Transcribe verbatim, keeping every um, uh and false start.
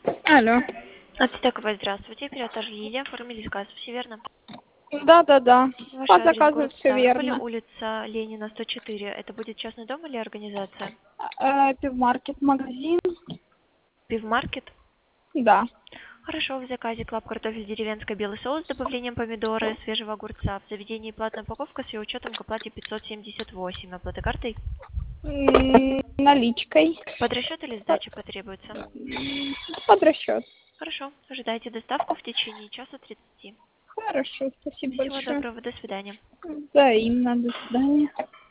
Алло. Ацтековая, здравствуйте. Оператор Лилия. Оформили заказ. Все верно? Да, да, да. Ваш По адрес заказу город все Ставрополь, верно. улица Ленина, сто четыре. Это будет частный дом или организация? Э, Пивмаркет, магазин. Пивмаркет? Да. Хорошо, в заказе клаб картофель деревенская белый соус с добавлением помидора, свежего огурца. В заведении платная упаковка с ее учетом к оплате пятьсот семьдесят восемь. Оплата картой? М, Наличкой. Под расчет или сдача потребуется? М, Под расчет. Хорошо, ожидайте доставку в течение часа тридцати. Хорошо, спасибо Всего большое. доброго, до свидания. Взаимно. До свидания.